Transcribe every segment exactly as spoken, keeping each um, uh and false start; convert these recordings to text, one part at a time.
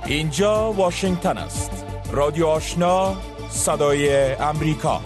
اینجا واشنگتن است. رادیو آشنا، صدای امریکا.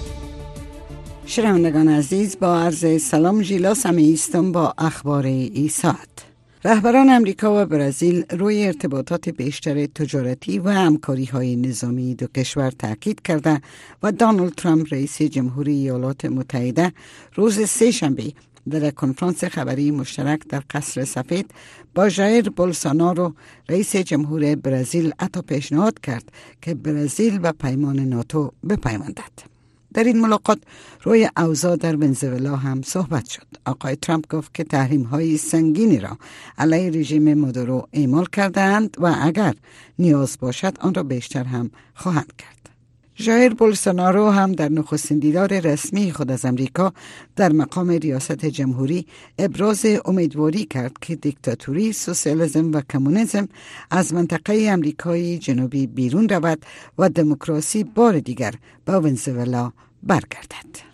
شنوندگان عزیز، با عرض سلام ژیلا سمیستم با اخبار ای ساعت. رهبران امریکا و برزیل روی ارتباطات بیشتر تجارتی و همکاری‌های نظامی دو کشور تاکید کرده و دونالد ترامپ رئیس جمهوری ایالات متحده روز سه شنبه در کنفرانس خبری مشترک در قصر سفید با ژائر بولسونارو رئیس جمهور برزیل عطا پیشنهاد کرد که برزیل و پیمان ناتو بپیوندد. در این ملاقات روی اوضاع در ونزوئلا هم صحبت شد. آقای ترامپ گفت که تحریم‌های سنگینی را علیه رژیم مادورو اعمال کرده‌اند و اگر نیاز باشد آن را بیشتر هم خواهند کرد. ژائر بولسونارو هم در نخستین دیدار رسمی خود از امریکا در مقام ریاست جمهوری ابراز امیدواری کرد که دیکتاتوری، سوسیالیسم و کمونیسم از منطقه امریکای جنوبی بیرون رود و دموکراسی بار دیگر به ونزوئلا برگردد.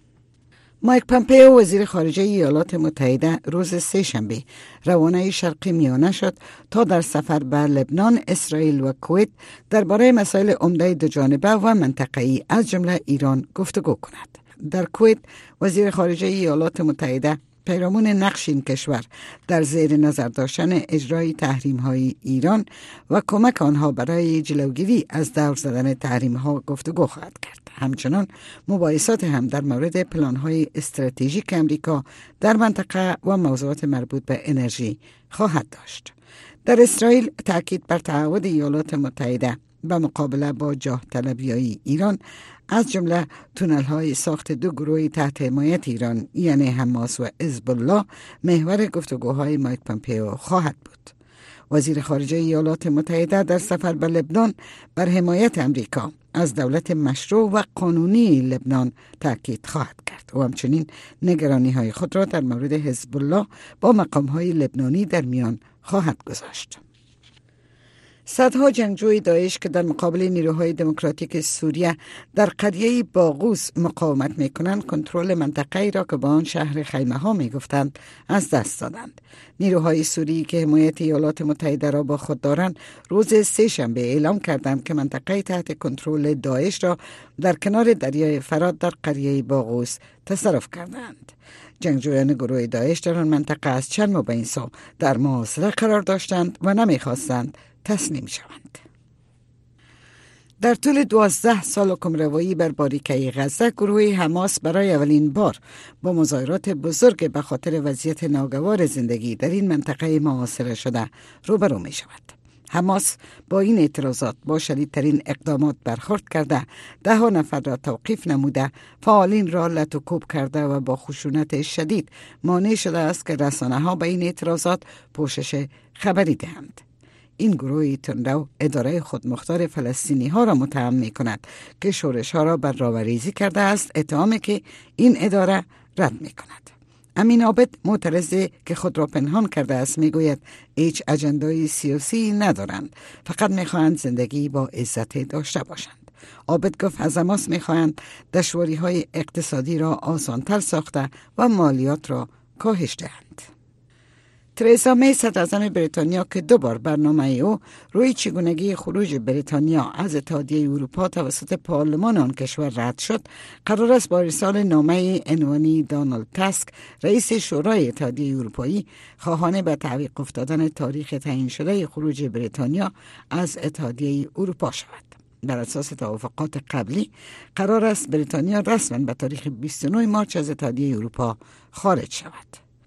مایک پامپئو وزیر خارجه ایالات متحده روز سه شنبه روانه شرق میانه شد تا در سفر به لبنان، اسرائیل و کویت درباره مسائل عمده دو جانبه و منطقه‌ای از جمله ایران گفتگو کند. در کویت وزیر خارجه ایالات متحده پیرامون نقش این کشور در زیر نظر داشتن اجرای تحریم‌های ایران و کمک آنها برای جلوگیری از دور زدن تحریم‌ها گفتگو خواهد کرد. همچنان مباحثات هم در مورد پلان‌های استراتژیک امریکا در منطقه و موضوعات مربوط به انرژی خواهد داشت. در اسرائیل تاکید بر تعهد ایالات متحده به مقابله با جاه طلبی‌های ایران از جمله تونل‌های ساخت دو گروه تحت حمایت ایران یعنی حماس و حزب الله محور گفتگوهای مایک پامپئو خواهد بود. وزیر خارجه ایالات متحده در سفر به لبنان بر حمایت امریکا از دولت مشروع و قانونی لبنان تاکید خواهد کرد و همچنین نگرانی‌های خود را در مورد حزب الله با مقام‌های لبنانی در میان خواهد گذاشت. صدها جنگجوی داعش که در مقابل نیروهای دموکراتیک سوریه در قریه باغوس مقاومت می‌کنند کنترل منطقه‌ای را که به آن شهر خیمه ها می‌گفتند از دست دادند. نیروهای سوری که حمایت ایالات متحده را با خود دارند روز سه شنبه اعلام کردند که منطقه تحت کنترل داعش را در کنار دریای فرات در قریه باغوس تصرف کردند. جنگجویان گروه داعش در آن منطقه از چند ماه به این سو در محاصره قرار داشتند و نمی‌خواستند تسلیم شوند. در طول دوازده سال حکمروایی بر باریکه غزه، گروه حماس برای اولین بار با مظاهرات بزرگ به خاطر وضعیت ناگوار زندگی در این منطقه محاصره شده روبرو می شود. حماس با این اعتراضات با شدیدترین اقدامات برخورد کرده، ده ها نفر را توقیف نموده، فعالین را لط و کوب کرده و با خشونت شدید مانع شده است که رسانه ها به این اعتراضات پوشش خبری دهند. این گروه تندرو اداره خودمختار فلسطینی ها را متهم می کند که شورش ها را برآوریزی کرده است، اتهامی که این اداره رد می کند. امین عابد معترض که خود را پنهان کرده است می گوید هیچ اجندای سیاسی ندارند، فقط می خواهند زندگی با عزت داشته باشند. عابد گفت از حماس می خواهند دشواری های اقتصادی را آسانتر ساخته و مالیات را کاهش دهند. ترزا می صدراعظم بریتانیا که دو بار برنامه او روی چگونگی خروج بریتانیا از اتحادیه اروپا توسط پارلمان آن کشور رد شد، قرار است با ارسال نامه عنوانی دونالد تاسک رئیس شورای اتحادیه اروپایی خواهان به تعویق افتادن تاریخ تعیین شده خروج بریتانیا از اتحادیه اروپا شود. بر اساس توافقات قبلی قرار است بریتانیا رسما به تاریخ بیست و نه مارس از اتحادیه اروپا خارج شود.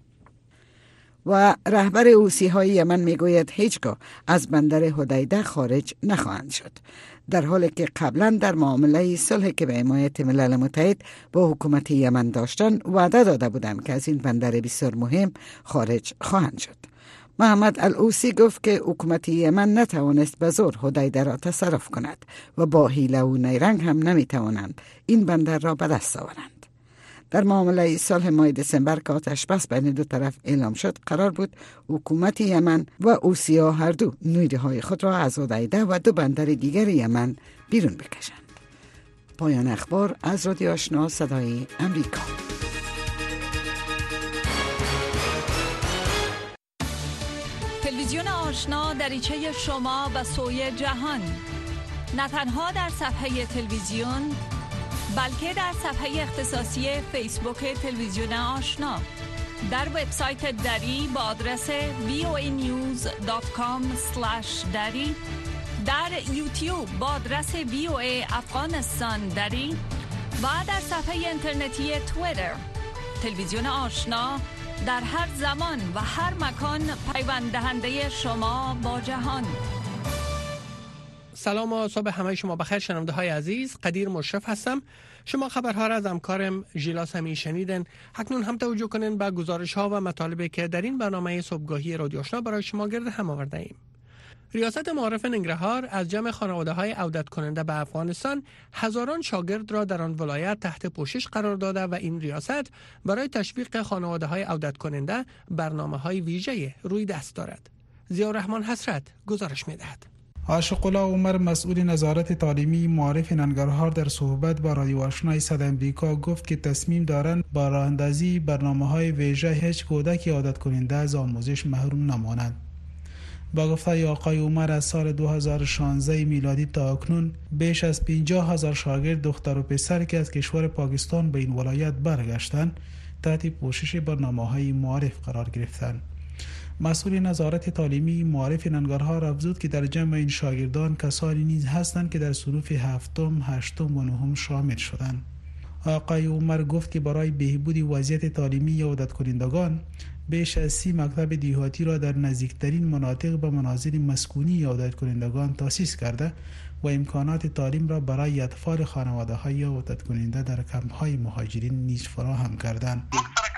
و رهبر حوثی های یمن می گوید هیچگاه از بندر حدیده خارج نخواهند شد، در حالی که قبلا در معامله صلح که به حمایت ملل متحد با حکومت یمن داشتند وعده داده بودند که از این بندر بسیار مهم خارج خواهند شد. محمد الحوثی گفت که حکومت یمن نتوانست به زور حدیده را تصرف کند و با حیله و نیرنگ هم نمی توانند این بندر را به دست آورند. در معامله صلح ماه دسامبر که آتش بس بین دو طرف اعلام شد، قرار بود حکومت یمن و حوثی‌ها هر دو نیروهای خود را از حدیده و دو بندر دیگر یمن بیرون بکشند. پایان اخبار از رادیو آشنا صدای امریکا. تلویزیون آشنا دریچه شما به سوی جهان، نه تنها در صفحه تلویزیون بلکه در صفحه اختصاصی فیسبوک تلویزیون آشنا، در وبسایت دری با آدرس وی او ای نیوز دات کام اسلش دری، در یوتیوب با آدرس وی او ای افغانستان دری و در صفحه اینترنتی توییتر. تلویزیون آشنا در هر زمان و هر مکان پیوند دهنده شما با جهان. سلام و صبح همه شما بخیر شنونده های عزیز. قدیر مشرف هستم. شما خبرها را از همکارم ژیلا سمی شنیدن. اکنون هم توجه کنین به گزارش ها و مطالبی که در این برنامه صبحگاهی رادیو آشنا برای شما گرد هم آورده ایم. ریاست معارف ننگرهار از جمع خانواده های عودت کننده به افغانستان هزاران شاگرد را در آن ولایت تحت پوشش قرار داده و این ریاست برای تشویق خانواده های عودت کننده برنامه های ویژه روی دست دارد. ضیاءالرحمن حسرت گزارش می‌دهد. عاشق الله عمر مسئول نظارت تعلیمی معارف ننگرهار در صحبت با رادیو آشنای صدای امریکا گفت که تصمیم دارند با راه اندازی برنامه‌های ویژه هیچ کودکی عادت کننده از آموزش محروم نمانند. با گفته آقای عمر از سال دو هزار و شانزده میلادی تا اکنون بیش از پنجاه هزار شاگرد دختر و پسر که از کشور پاکستان به این ولایت برگشتند تحت پوشش برنامه‌های معارف قرار گرفتند. مسئول نظارت تعلیمی معارف ننگرهار افزود که در جمع این شاگردان کسانی نیز هستند که در صنوف هفتم، هشتم و نهم شامل شدند. آقای عمر گفت که برای بهبود وضعیت تعلیمی عودت کنندگان بیش از سی مکتب دیهاتی را در نزدیکترین مناطق به منازل مسکونی عودت کنندگان تأسیس کرده و امکانات تعلیم را برای اطفال خانواده‌های عودت کننده در کمپ‌های مهاجرین نیز فراهم کردند.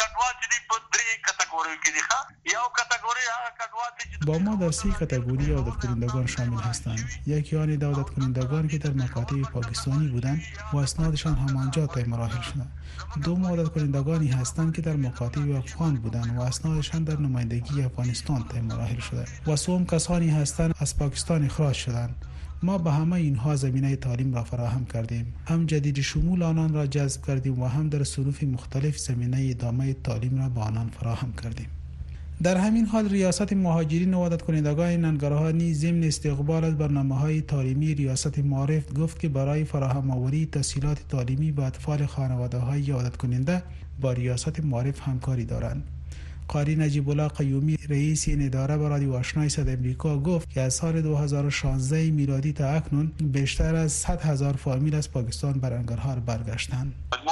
با ما در سه کاتگوری عودت کنندگان شامل هستند. یکی آن عودت کنندگان که در مکاتب پاکستانی بودند و اسنادشان همانجا طی مراحل شدند. دوم عودت کنندگانی هستند که در مکاتب افغان بودند و اسنادشان در نمایندگی افغانستان طی مراحل شده. و سوم کسانی هستند از پاکستان اخراج شدند. ما به همه اینها زمینه تعلیم را فراهم کردیم. هم جدید شمول آنان را جذب کردیم و هم در صنوف مختلف زمینه ادامه تعلیم را به آنان فراهم کردیم. در همین حال ریاست مهاجرین و عودت کنندگان ننگرهار نیز ضمن استقبال از برنامه‌های تعلیمی ریاست معارف گفت که برای فراهم آوری تسهیلات تعلیمی به اطفال خانواده‌های عودت کننده با ریاست معارف همکاری دارند. قاری نجیب الله قیومی رئیس این اداره به رادیو آشنای صدای امریکا گفت که از سال دو هزار و شانزده میلادی تا اکنون بیشتر از صد هزار فامیل از پاکستان به ننگرهار برگشتند.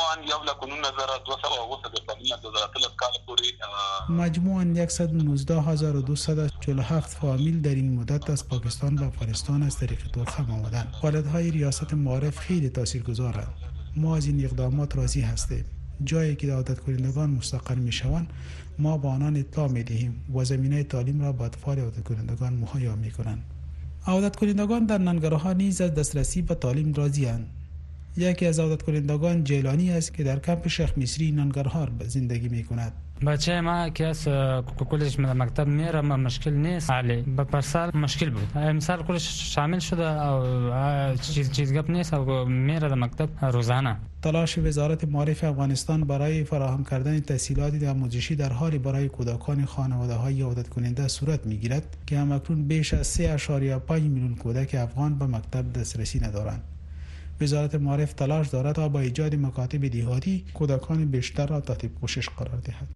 مجموعاً صد و نوزده هزار و دویست و چهل و هفت فامیل در این مدت از پاکستان به افغانستان از طریق توخم آمدند. فعالیت‌های ریاست معارف خیلی تاثیرگذارند. ما از این اقدامات راضی هستیم. جایی که عودت کنندگان مستقر میشوند ما با آنان اطلاع میدهیم و زمینه تعلیم را به اطفال عودت کنندگان مهیا میکنند. عودت کنندگان در ننگرهار نیز از دسترسی به تعلیم راضی اند. یکی از عودت کنندگان جیلانی است که در کمپ شیخ مصری ننگرهار زندگی میکند. بچه ما که از کلش مکتب میره ما مشکل نیست، ولی با پارسال مشکل بود. امسال کلش شامل شده و چیز چیز گپ نیست و میره در مکتب روزانه. تلاش وزارت معارف افغانستان برای فراهم کردن تسهیلات آموزشی در حال برای کودکان خانواده‌های عودت کننده صورت میگیرد که همکنون بیش از سه و پنج میلیون کودک افغان به مکتب دسترسی ندارند. وزارت معارف تلاش دارد تا با ایجاد مکاتب دیهاتی کودکان بیشتر را تحت پوشش قرار دهد.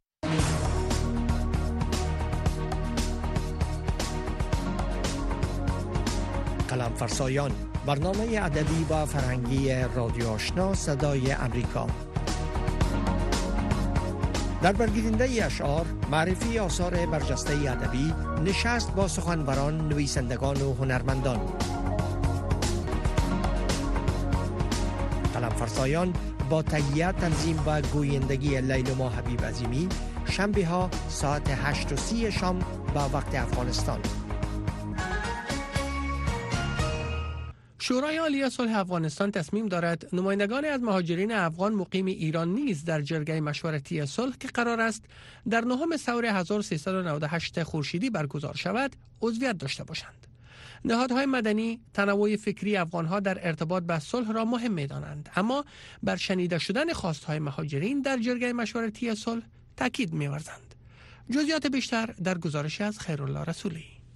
قلم فرسایان، برنامه ادبی و فرهنگی رادیو آشنا صدای امریکا. در برگیرنده اشعار، معرفی آثار برجسته ادبی، نشست با سخنوران، نویسندگان و هنرمندان. قلم فرسایان با تهیه، تنظیم و گویندگی لیلما حبیب عظیمی، شنبه ها ساعت هشت و سی شام با وقت افغانستان. شورای عالی صلح افغانستان تصمیم دارد نمایندگان از مهاجرین افغان مقیم ایران نیز در جرگه مشورتی صلح که قرار است در نهم سور هزار و سیصد و نود و هشت خورشیدی برگزار شود عضویت داشته باشند. نهادهای مدنی تنوع فکری افغانها در ارتباط با صلح را مهم می‌دانند، اما بر شنیده شدن خواستهای مهاجرین در جرگه مشورتی صلح تاکید می‌ورزند. جزئیات بیشتر در گزارش از خیرالله رسولی.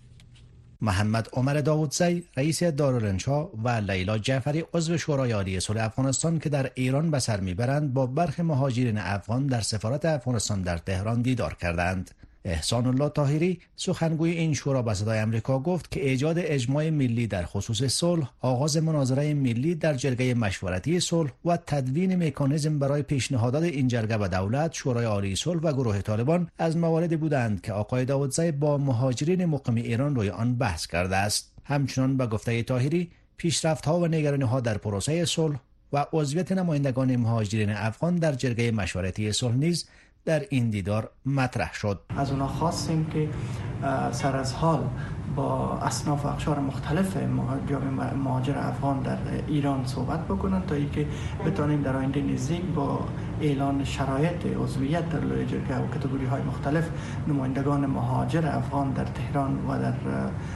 محمد عمر داودزی رئیس دارالانشا و لیلا جعفری عضو شورای عالی صلح افغانستان که در ایران به سر میبرند با برخی مهاجرین افغان در سفارت افغانستان در تهران دیدار کردند. احسان الله طاهری سخنگوی این شورا به صدای آمریکا گفت که ایجاد اجماع ملی در خصوص صلح، آغاز مناظره ملی در جرگه مشورتی صلح و تدوین مکانیزم برای پیشنهادات این جرگه به دولت، شورای عالی صلح و گروه طالبان از مواردی بودند که آقای داودزی با مهاجرین مقیم ایران روی آن بحث کرده است. همچنان به گفته طاهری پیشرفت‌ها و نگرانی‌ها در پروسه صلح و عضویت نمایندگان مهاجرین افغان در جرگه مشورتی صلح نیز در این دیدار مطرح شد. از اونا خواستیم که سر از حال با اصناف و اقشار مختلف مهاجر افغان در ایران صحبت بکنن تا اینکه بتونیم در آینده نزدیک با اعلان شرایط عضویت در لوی جرگه و کاتگوری های مختلف نمایندگان مهاجر افغان در تهران و در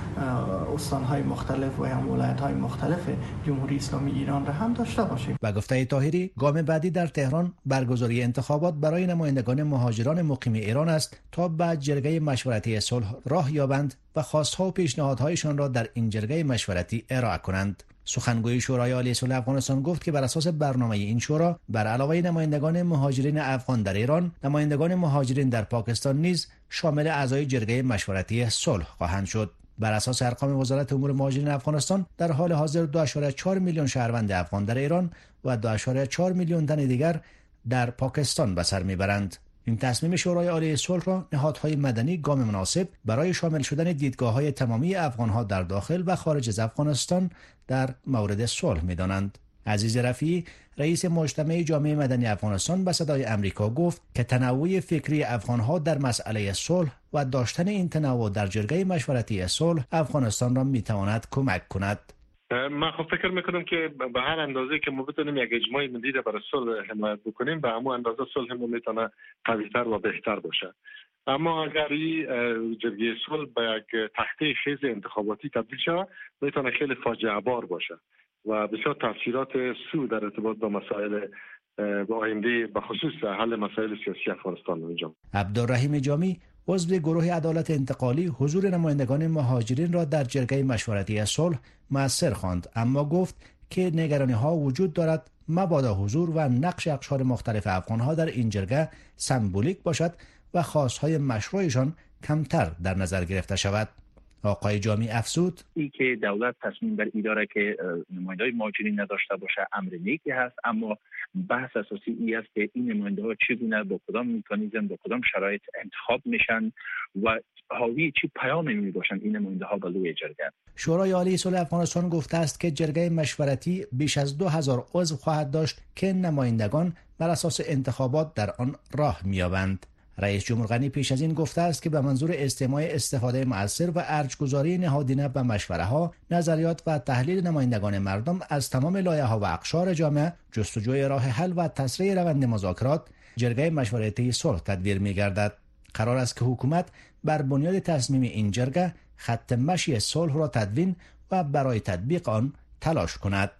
استانهای مختلف و هم ولایت‌های مختلف جمهوری اسلامی ایران را هم داشته باشیم. با گفته طاهری گام بعدی در تهران برگزاری انتخابات برای نمایندگان مهاجران مقیم ایران است تا بعد جرگه مشورتی صلح راه یابند و خواستها و پیشنهادهایشان را در این جرگه مشورتی ارائه کنند. سخنگوی شورای عالی صلح افغانستان گفت که بر اساس برنامه این شورا بر علاوه نمایندگان مهاجرین افغان در ایران، نمایندگان مهاجرین در پاکستان نیز شامل اعضای جرگه مشورتی صلح خواهند شد. بر اساس ارقام وزارت امور مهاجرین افغانستان در حال حاضر دو ممیز چهار میلیون شهروند افغان در ایران و دو ممیز چهار میلیون تن دیگر در پاکستان به سر میبرند. این تصمیم شورای عالی صلح را نهادهای مدنی گام مناسب برای شامل شدن دیدگاه‌های تمامی افغان‌ها در داخل و خارج از افغانستان در مورد صلح می‌دانند. عزیز رفیعی رئیس مجتمع جامعه مدنی افغانستان به صدای آمریکا گفت که تنوع فکری افغان‌ها در مسئله صلح و داشتن این تنوع در جرگه مشورتی صلح افغانستان را می‌تواند کمک کند. من خب فکر میکنم که به هر اندازه که ما بتونیم یک اجماع ملی را برای صلح حمایت بکنیم به همون اندازه صلح ما میتونه قوی‌تر و بهتر باشه. اما اگر این جرگه صلح به یک تخته خیز انتخاباتی تبدیل شود میتونه خیلی فاجعه بار باشه و بسیار تاثیرات سو در ارتباط با مسائل با آینده به خصوص حل مسائل سیاسی افغانستان انجام. عبدالرحیم جامی عضو گروه عدالت انتقالی حضور نمایندگان مهاجرین را در جرگه مشورتی صلح مؤثر خواند، اما گفت که نگرانی‌ها وجود دارد مبادا حضور و نقش اقشار مختلف افغان‌ها در این جرگه سمبولیک باشد و خواست‌های مشروعشان کمتر در نظر گرفته شود. آقای جامی افزود این که دولت تصمیم بر این داره که نمایندگان مهاجرین نداشته باشه امر نیکی هست، اما بحث اساسی این است که این نماینده‌ها چگونه با کدام مکانیزم با کدام شرایط انتخاب میشن و حاوی چی پیامی می باشن این نماینده‌ها به لوی جرگه. شورای عالی صلح افغانستان گفته است که جرگه مشورتی بیش از دو هزار عضو خواهد داشت که نمایندگان بر اساس انتخابات در آن راه می‌یابند. رئیس جمهور غنی پیش از این گفته است که به منظور استماع استفاده مؤثر و ارجگذاری نهادینه به مشوره‌ها، نظریات و تحلیل نمایندگان مردم از تمام لایه‌ها و اقشار جامعه، جستجوی راه حل و تسریع روند مذاکرات، جرگه مشورتی صلح تدبیر می‌گردد. قرار است که حکومت بر بنیاد تصمیم این جرگه خط مشی صلح را تدوین و برای تطبیق آن تلاش کند.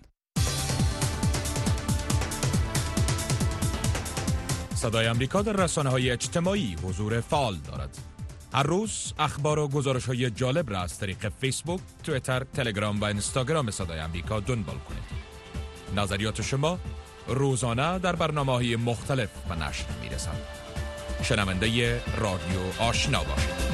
صدای آمریکا در رسانه‌های اجتماعی حضور فعال دارد. هر روز اخبار و گزارش‌های جالب را از طریق فیسبوک، توییتر، تلگرام و اینستاگرام صدای آمریکا دنبال کنید. نظریات شما روزانه در برنامه‌های مختلف به نشر می‌رسد. شنونده رادیو آشنا باشید.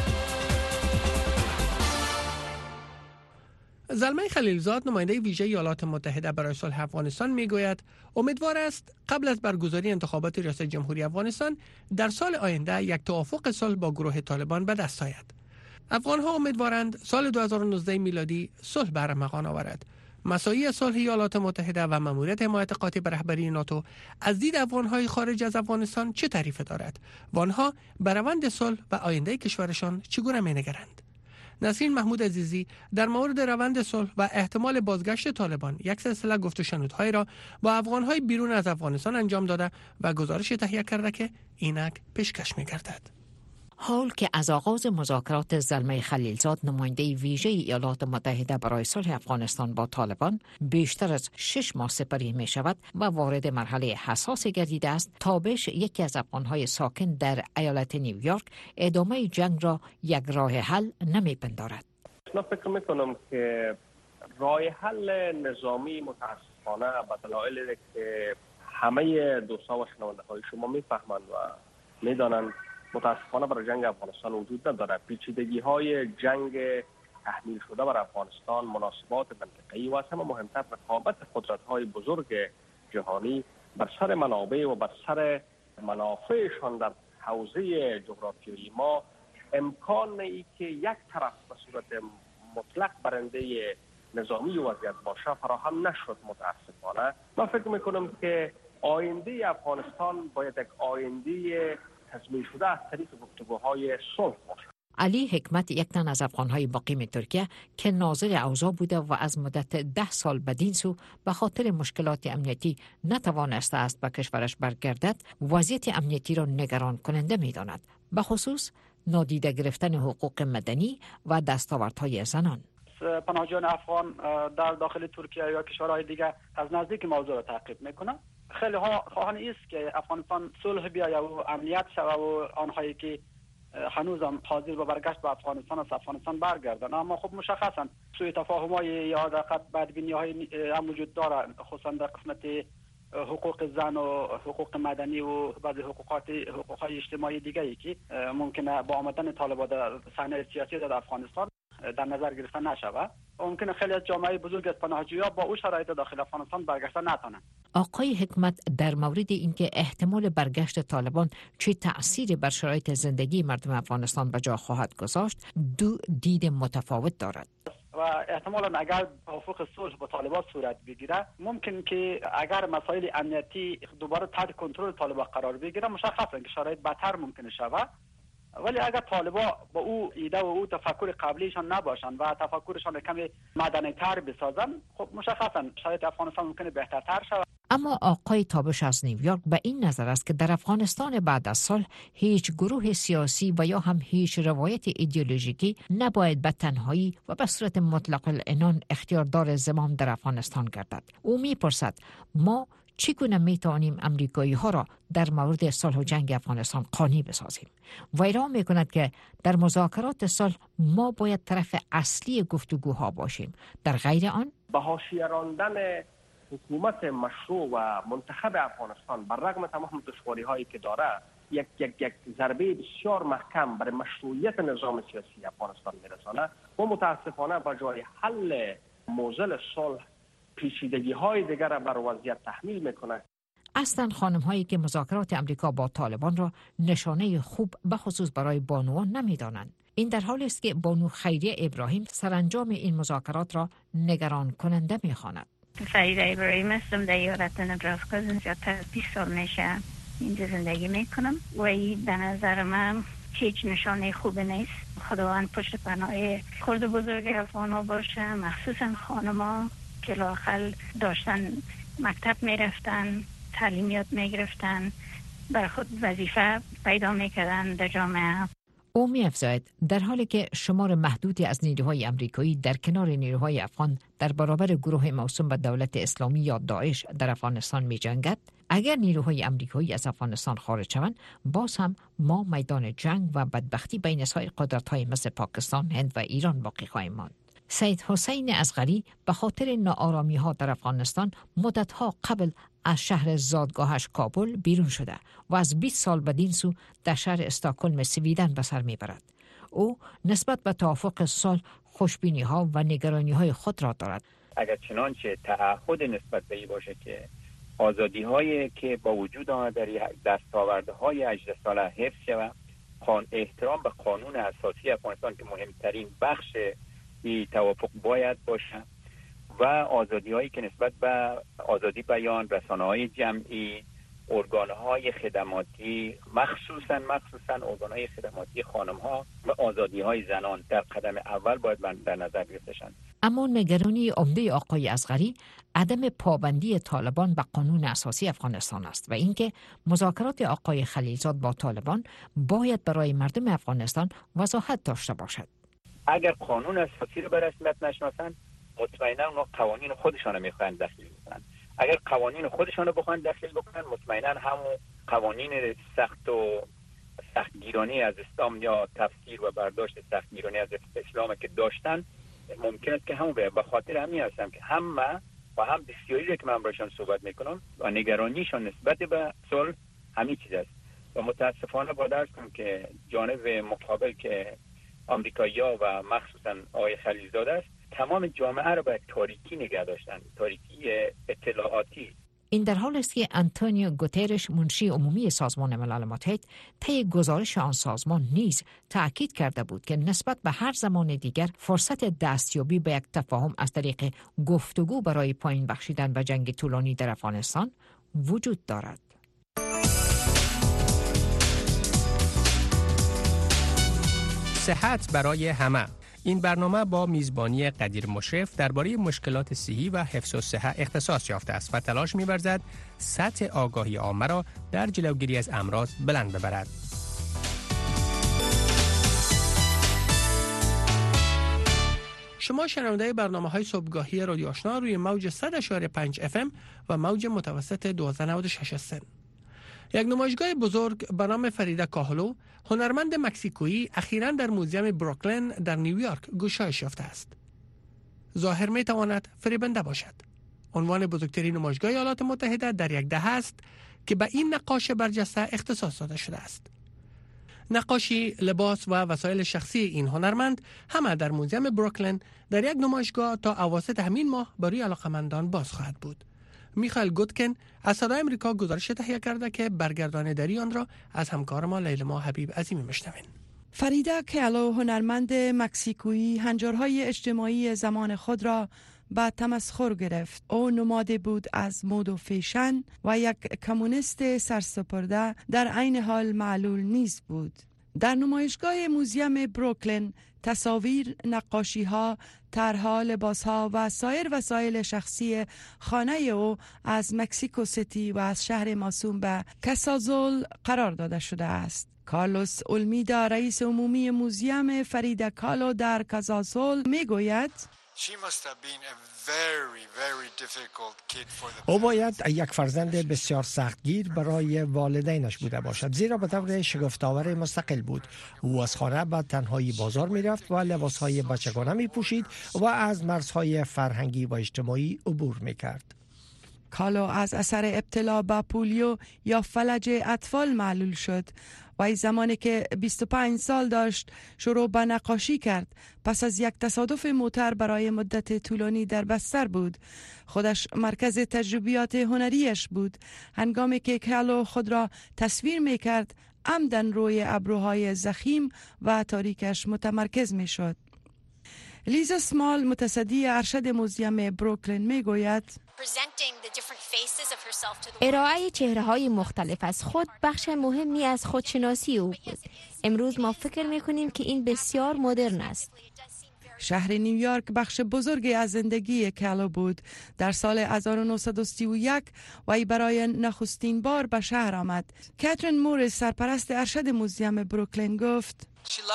زلمه خلیلزاد نماینده ویژه ایالات متحده برای صلح افغانستان میگوید امیدوار است قبل از برگزاری انتخابات ریاست جمهوری افغانستان در سال آینده یک توافق صلح با گروه طالبان به دست آید. افغانها امیدوارند سال دو هزار و نوزده میلادی صلح به ارمغان آورد. مساعی صلح ایالات متحده و ماموریت حمایت قاطع به رهبری ناتو از دید افغانهای خارج از افغانستان چه تعریف دارد و آنها به روند صلح و آینده کشورشان چگونه می‌نگرند؟ نسرین محمود عزیزی در مورد روند صلح و احتمال بازگشت طالبان یک سلسله گفت و شنودهای را با افغانهای بیرون از افغانستان انجام داده و گزارش تهیه کرده که اینک پیشکش می‌گردد. حال که از آغاز مذاکرات زلمه خلیلزاد نماینده ویژه ایالات متحده برای صلح افغانستان با طالبان بیشتر از شش ماه سپری می شود و وارد مرحله حساس گردیده است، تابش یکی از افغانهای ساکن در ایالت نیویورک ادامه جنگ را یک راه حل نمی پندارد. من فکر میکنم که راه حل نظامی متاسفانه به دلایلی که همه دوستا و شنونده های شما میفهمند و میدانند متاسفانه برای جنگ افغانستان وجود نداره. پیچیدگی های جنگ تحمیل شده بر افغانستان، مناسبات منطقه‌ای و از همه مهمتر رقابت قدرت‌های بزرگ جهانی بر سر منابع و بر سر منافعشان در حوزه جغرافیایی ما امکان ای که یک طرف به صورت مطلق برنده نظامی وضعیت باشه فراهم نشد. متاسفانه من فکر میکنم که آینده افغانستان باید یک آینده تضمین شده از طریق گفتگوهای صلح باشه. علی حکمت یک تن از افغانهای مقیم ترکیه که ناظر اوضاع بوده و از مدت ده سال بدین سو به خاطر مشکلات امنیتی نتوانسته است به کشورش برگردد، وضعیت امنیتی را نگران کننده می داند، به خصوص نادیده گرفتن حقوق مدنی و دستاوردهای زنان. پناهجویان افغان در داخل ترکیه یا کشورهای دیگه از نزدیک موضوع را تعقیب میکنند. خیلی ها خواهان است که افغانستان صلح بیاید و امنیت شود و آنهایی که هنوز هم حاضر به برگشت به افغانستان از افغانستان برگردن، اما خب مشخصا سوء تفاهم‌های یا دقیق بدبینی‌های هم وجود دارد، خصوصا در قسمت حقوق زن و حقوق مدنی و بعضی حقوقات حقوق‌های اجتماعی دیگری که ممکنه با آمدن طالبان در صحنه سیاسی در افغانستان در نظر گرفته نشود. ممکنه خیلی از جامعه بزرگ از پناهجویان با او شرایط داخل افغانستان برگشتن نتونن. آقای حکمت در مورد اینکه احتمال برگشت طالبان چه تأثیری بر شرایط زندگی مردم افغانستان به جا خواهد گذاشت دو دید متفاوت دارد. و احتمالاً اگر توافق صلح با طالبان صورت بگیره ممکن که اگر مسائل امنیتی دوباره تحت کنترل طالبان قرار بگیره مشخصه که شرایط بدتر ممکنه شود. ولی اگر طالبان با او ایده و او تفکر قبلیشان نباشند و تفکرشان کمی مدنی تر بسازن، خب مشخصا شرایط افغانستان ممکنه بهترتر شود. اما آقای تابش از نیویورک به این نظر است که در افغانستان بعد از صلح هیچ گروه سیاسی و یا هم هیچ روایت ایدئولوژیکی نباید به تنهایی و به صورت مطلق العنان اختیاردار زمام در افغانستان گردد. او میپرسد ما چگونه میتوانیم امریکایی ها را در مورد صلح و جنگ افغانستان قانع بسازیم؟ و ادعا میکند که در مذاکرات صلح ما باید طرف اصلی گفتگوها باشیم، در غیر آن به حاشیه راندن حکومت مشروع و منتخب افغانستان بر رغم تمام دشواری هایی که داره یک یک یک ضربه بسیار محکم برای مشروعیت نظام سیاسی افغانستان میرسانه و متاسفانه با جای حل موزل صلح پیچیدگی های دیگر را بر وضعیت تحمیل میکنه. اصلا خانم هایی که مذاکرات امریکا با طالبان را نشانه خوب به خصوص برای بانوان نمیدانند. این در حالی است که بانو خیریه ابراهیم سرانجام این مذاکرات را نگران کننده میخواند. خیریه ابراهیم هستم، در ایالت نبراسکا زیادتر از بیست سال میشه اینجا زندگی میکنم و این به نظر من هیچ نشانه خوب نیست. خداوند پشت پناه خرد بزرگ افغان ها باشه، مخصوصا خانما که لااقل داشتن مکتب میرفتن، تعلیمیات میگرفتن، بر خود وظیفه پیدا میکردن در جامعه. او می‌افزاید در حالی که شمار محدودی از نیروهای امریکایی در کنار نیروهای افغان در برابر گروه موسوم به دولت اسلامی یا داعش در افغانستان می‌جنگد، اگر نیروهای امریکایی از افغانستان خارج شوند باز هم ما میدان جنگ و بدبختی بین سایر قدرت‌های مثل پاکستان، هند و ایران باقی خواهیم ماند. سید حسین اصغری به خاطر ناآرامی ها در افغانستان مدتها قبل از شهر زادگاهش کابل بیرون شده و از بیست سال بدین سو در شهر استکهلم سویدن به سر میبرد. او نسبت به توافق صلح خوشبینی ها و نگرانی های خود را دارد. اگر چنانچه تعهد نسبت به این باشه که آزادی هایی که با وجود آمده در دستاوردهای هجده ساله حفظ شود، احترام به قانون اساسی افغانستان که مهمترین بخش این توافق باید باشه و آزادی هایی که نسبت به آزادی بیان، رسانه های جمعی، ارگان های خدماتی، مخصوصا مخصوصا ارگان های خدماتی خانم ها و آزادی های زنان در قدم اول باید در نظر گرفته شوند. اما نگرانی عمده آقای اصغری عدم پابندی طالبان به قانون اساسی افغانستان است و اینکه مذاکرات آقای خلیلزاد با طالبان باید برای مردم افغانستان وضاحت داشته باشد. اگر قانون اساسی رو به رسمیت نشناسن، مطمئنا اونا قوانین خودشان رو میخوان داخل بکنن. اگر قوانین خودشان رو بخوان داخل بکنن، مطمئنا همون قوانین سخت و سختگیرانه از اسلام یا تفسیر و برداشت سختگیرانه از اسلام که داشتن ممکن است که همون به خاطر همین هستم که هم من و هم بسیاری که من برایشان صحبت میکنم و نگرانیشان نسبت به صلح همین چیز است و متاسفانه با درس کنم که جانب مقابل که آمریکایی‌ها و مخصوصا آقای خلیلزاده است تمام جامعه را به تاریکی نگه داشتن، تاریکی اطلاعاتی. این در حال است که آنتونیو گوترش منشی عمومی سازمان ملل متحد طی گزارش آن سازمان نیز تأکید کرده بود که نسبت به هر زمان دیگر فرصت دستیابی به یک تفاهم از طریق گفتگو برای پایین بخشیدن و جنگ طولانی در افغانستان وجود دارد. صحت برای همه. این برنامه با میزبانی قدیر مشرف درباره مشکلات صحی و حفظ الصحه اختصاص یافته است و تلاش می‌ورزد سطح آگاهی عامه را در جلوگیری از امراض بلند ببرد. شما شنونده برنامه‌های صبحگاهی رادیو آشنا روی موج صد و پنج اف ام و موج متوسط دویست و نود و شش هستند. یک نمایشگاه بزرگ به نام فریده کاهلو، هنرمند مکزیکویی، اخیراً در موزیم بروکلین در نیویورک گشایش یافته است. ظاهر می تواند فریبنده باشد. عنوان بزرگترین نمایشگاه ایالات متحده در یک دهه است که به این نقاش برجسته اختصاص داده شده است. نقاشی، لباس و وسایل شخصی این هنرمند همه در موزیم بروکلین در یک نمایشگاه تا اواسط همین ماه برای علاقمندان باز خواهد بود. میخائیل گوتکن از صدای امریکا گزارش تهیه کرده که برگرداندگی آن را از همکار ما لیلما حبیب عظیمی میشنویم. فریده کالو، هنرمند مکزیکویی، هنجارهای اجتماعی زمان خود را به تمسخر گرفت. او نماد بود از مد و فیشن و یک کمونیست سرسپرده، در عین حال معلول نیز بود. در نمایشگاه موزیم بروکلین تصاویر، نقاشی‌ها، طرح‌ها، لباس‌ها و سایر وسایل شخصی خانه او از مکزیکو سیتی و از شهر موسوم به کاسازول قرار داده شده است. کارلوس اولمیدا، رئیس عمومی موزیم فریده کالو در کاسازول، میگوید او باید یک فرزند بسیار سختگیر برای والدینش بوده باشد، زیرا به طور شگفت‌آور مستقل بود. او از خانه به تنهایی بازار می رفت و لباسهای بچگانه می پوشید و از مرزهای فرهنگی و اجتماعی عبور می کرد. کالو از اثر ابتلا به پولیو یا فلج اطفال معلول شد و زمانی که بیست و پنج سال داشت شروع به نقاشی کرد. پس از یک تصادف موتر برای مدت طولانی در بستر بود. خودش مرکز تجربیات هنریش بود. هنگامی که کالو خود را تصویر می کرد، عمدن روی ابروهای ضخیم و تاریکش متمرکز می شد. لیزا سمال، متصدی ارشد موزیم بروکلین، می گوید ارائه چهره‌های مختلف از خود بخش مهمی از خودشناسی او بود. امروز ما فکر می‌کنیم که این بسیار مدرن است. شهر نیویورک بخش بزرگی از زندگی کالو بود. در سال هزار و نهصد و سی و یک وی برای نخستین بار به شهر آمد. کاترین موریس، سرپرست ارشد موزیم بروکلین، گفت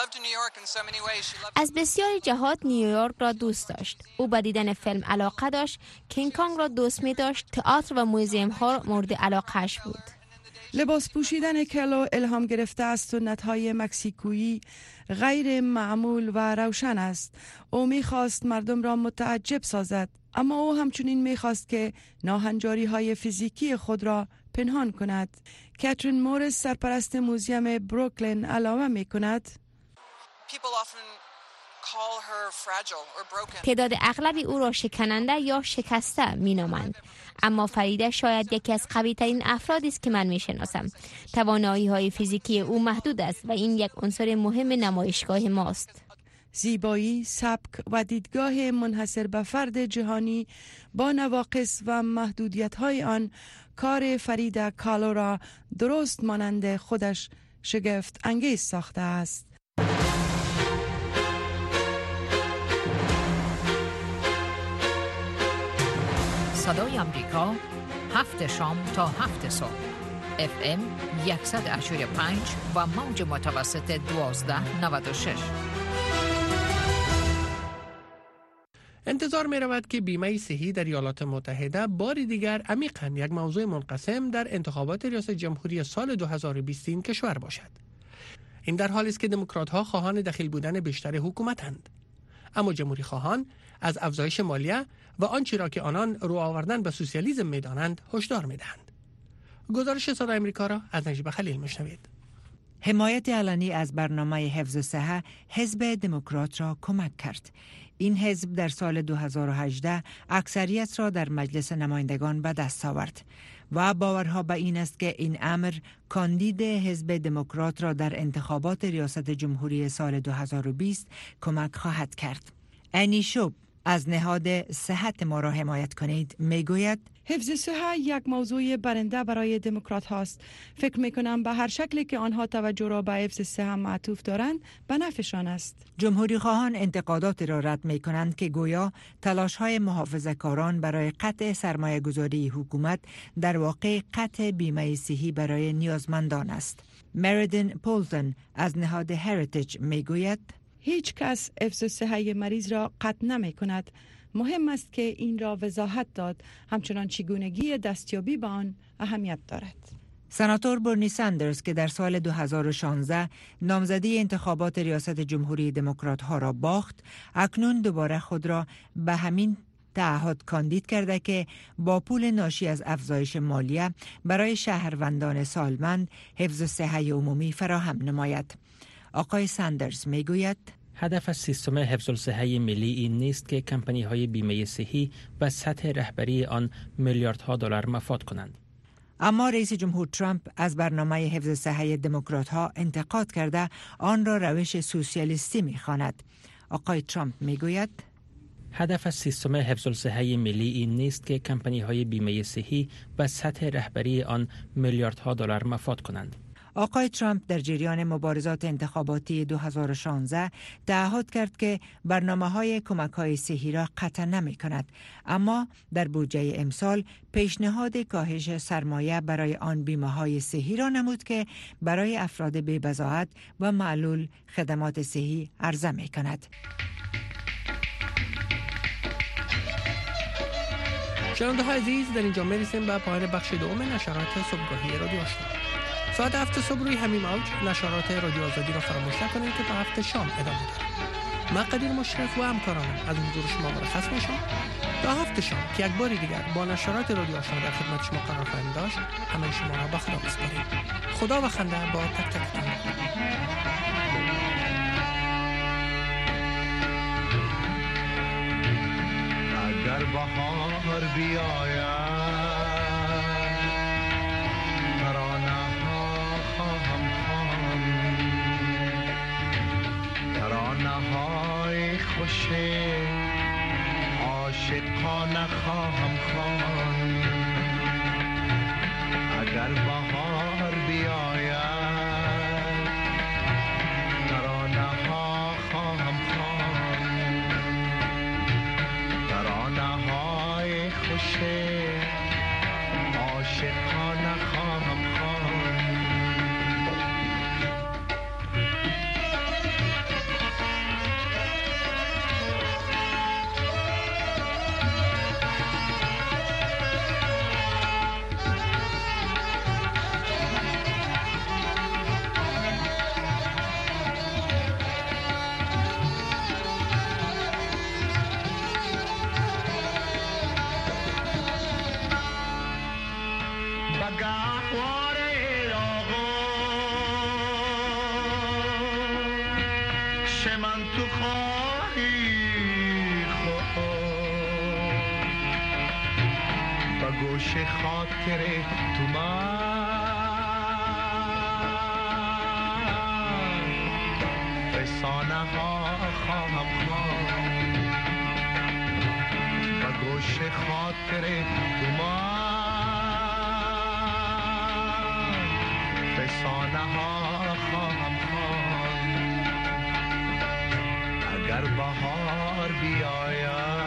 از بسیاری جهات نیویورک را دوست داشت. او به دیدن فیلم علاقه داشت، کینگ کانگ را دوست می داشت، تئاتر و موزیم ها مورد علاقهش بود. لباس پوشیدن کالو الهام گرفته از سنت‌های مکزیکویی غیر معمول و روشن است. او می‌خواست مردم را متعجب سازد، اما او همچنین می‌خواست که ناهنجاری‌های فیزیکی خود را پنهان کند. کاترین موریس، سرپرست موزیم بروکلین، علاوه می‌کند تعداد اغلبی او را شکننده یا شکسته مینامند، اما فریده شاید یکی از قوی‌ترین افرادی است که من میشناسم. توانایی‌های فیزیکی او محدود است و این یک عنصر مهم نمایشگاه ماست. زیبایی، سبک و دیدگاه منحصر به فرد جهانی با نواقص و محدودیت‌های آن کار فریده کالو را درست مانند خودش شگفت انگیز ساخته است. صدای آمریکا، هفت شام تا هفت صبح، اف ام صد و هشتاد و پنج و موج متوسط دوازده نود و شش. انتظار می رود که بیمه صحی در ایالات متحده باری دیگر عمیقاً یک موضوع منقسم در انتخابات ریاست جمهوری سال دو هزار و بیست این کشور باشد. این در حالی است که دموکرات‌ها خواهان دخیل بودن بیشتر حکومتند. اما جمهوری خواهان از افزایش مالیه و آنچه را که آنان رو آوردن به سوسیالیسم می‌دانند هشدار می‌دهند. گزارش صدای آمریکا را از نجیب خلیل می‌شنوید. حمایت علنی از برنامه حفظ صحه حزب دموکرات را کمک کرد. این حزب در سال دو هزار و هجده اکثریت را در مجلس نمایندگان به دست آورد و باورها به این است که این امر کاندید حزب دموکرات را در انتخابات ریاست جمهوری سال دو هزار و بیست کمک خواهد کرد. انی شوب از نهاد صحت ما را حمایت کنید میگوید حفظ صحت یک موضوع برنده برای دموکرات هاست. فکر میکنم به هر شکلی که آنها توجه را به حفظ صحت معطوف دارند به نفعشان است. جمهوری خواهان انتقادات را رد می کنند که گویا تلاش های محافظه کاران برای قطع سرمایه گذاری حکومت در واقع قطع بیمه صحی برای نیازمندان است. مریدن پولتن از نهاد هریتیج می گوید هیچ کس حفظ صحت مریض را قطع نمی کند. مهم است که این را وضاحت داد، همچنان چگونگی دستیابی به آن اهمیت دارد. سناتور برنی ساندرز که در سال دو هزار و شانزده نامزدی انتخابات ریاست جمهوری دموکرات ها را باخت، اکنون دوباره خود را به همین تعهد کاندید کرده که با پول ناشی از افزایش مالیه برای شهروندان سالمند حفظ صحت عمومی فراهم نماید. آقای ساندرز میگوید هدف از سیستم حفظ الصحه ملی این نیست که کمپانی های بیمه صحی و سطح رهبری آن میلیاردها دلار مفاد کنند. اما رئیس جمهور ترامپ از برنامه حفظ صحت دموکرات ها انتقاد کرده آن را روش سوسیالیستی می‌خواند. آقای ترامپ میگوید هدف از سیستم حفظ الصحه ملی این نیست که کمپانی های بیمه صحی و سطح رهبری آن میلیاردها دلار مفاد کنند. آقای ترامپ در جریان مبارزات انتخاباتی دو هزار و شانزده تعهد کرد که برنامه‌های کمک‌های صحی را قطع نمی‌کند، اما در بودجه امسال پیشنهاد کاهش سرمایه برای آن بیمه‌های صحی را نمود که برای افراد بی‌بضاعت و معلول خدمات صحی عرضه می‌کند. شنونده های عزیز، در اینجا میرسیم به پایان بخش دوم نشرات صبحگاهی رادیو آشنا. ساعت هفت صبح روی همین موج نشرات رادیو آزادی را فراموش نکنید که تا هفت شام ادامه دارد. من قدیر مشرف و همکارانم از حضور شما مرخص میشم تا هفت شام که یک بار دیگر با نشرات رادیو آشنا در خدمت شما قرار خواهیم داشت. همه شما را به خدا میسپاریم. خدا و خنده با تک تکتان. اگر بهار بیاید خوش عاشقانه خواهم خواند. اگر بهار بیاید ترانه ها خواهم خواند. ترانه های خوش عاشقانه خواهم خواند. گوش خاطر تو من فسانه ها خواهم خواند. و گوش خاطر تو من فسانه ها خواهم خواند. اگر بهار بیاید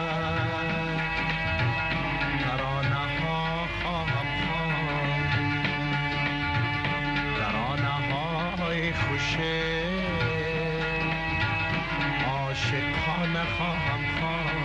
خوشه عاشقانه خواهم خواند.